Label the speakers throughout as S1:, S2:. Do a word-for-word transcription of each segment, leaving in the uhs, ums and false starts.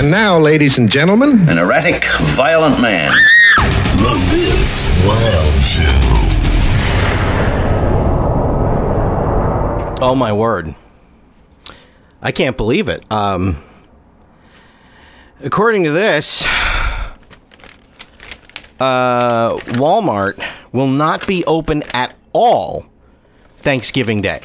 S1: And now, ladies and gentlemen,
S2: an erratic, violent man.
S3: The Vince Wild Show.
S4: Oh, my word. I can't believe it. Um, according to this, uh, Walmart will not be open at all Thanksgiving Day.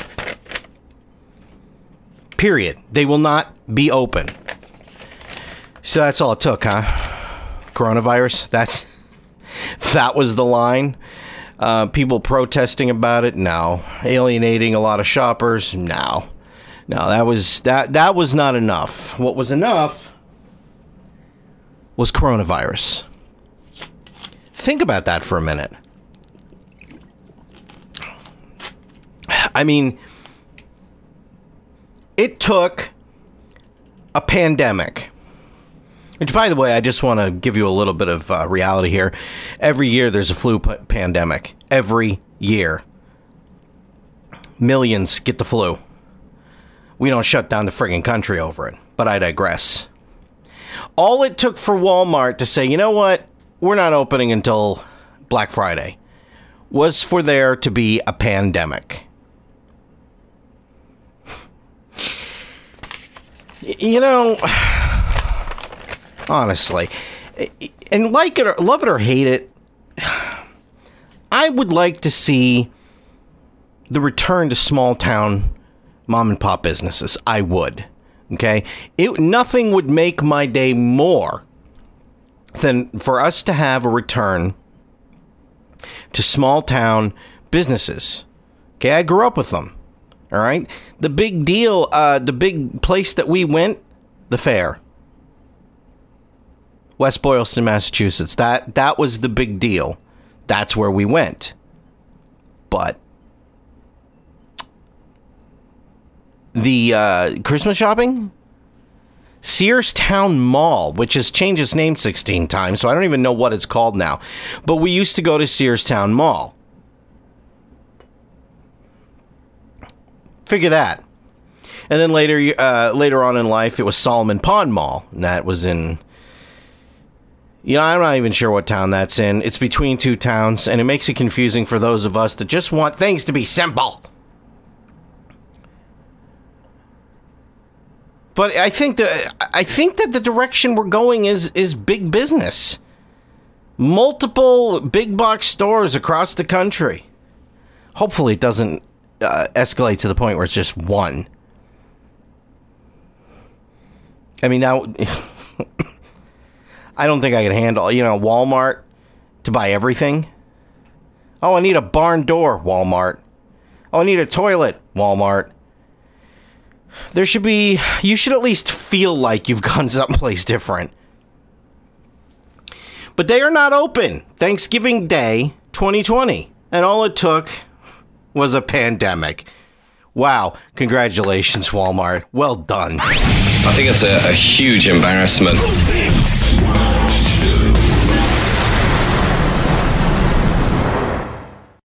S4: Period. They will not be open. So that's all it took, huh? Coronavirus? That's that was the line. Uh, people protesting about it? No. Alienating a lot of shoppers? No. No, that was that that was not enough. What was enough was coronavirus. Think about that for a minute. I mean, it took a pandemic, which, by the way, I just want to give you a little bit of uh, reality here. Every year there's a flu p- pandemic. Every year. Millions get the flu. We don't shut down the friggin' country over it, but I digress. All it took for Walmart to say, you know what, we're not opening until Black Friday, was for there to be a pandemic. You know, honestly, and like it or love it or hate it, I would like to see the return to small town mom and pop businesses. I would. Okay, it nothing would make my day more than for us to have a return to small town businesses. Okay, I grew up with them. All right. The big deal, uh, the big place that we went, the fair. West Boylston, Massachusetts. That that was the big deal. That's where we went. But the uh, Christmas shopping? Sears Town Mall, which has changed its name sixteen times, so I don't even know what it's called now. But we used to go to Sears Town Mall. Figure that. And then later uh, later on in life, it was Solomon Pond Mall. And that was in... You know, I'm not even sure what town that's in. It's between two towns, and it makes it confusing for those of us that just want things to be simple. But I think that I think that the direction we're going is is big business. Multiple big box stores across the country. Hopefully it doesn't uh, escalate to the point where it's just one. I mean, now... I don't think I can handle, you know, Walmart to buy everything. Oh, I need a barn door, Walmart. Oh, I need a toilet, Walmart. There should be, you should at least feel like you've gone someplace different. But they are not open. Thanksgiving Day twenty twenty. And all it took was a pandemic. Wow. Congratulations, Walmart. Well done.
S5: I think it's a, a huge embarrassment.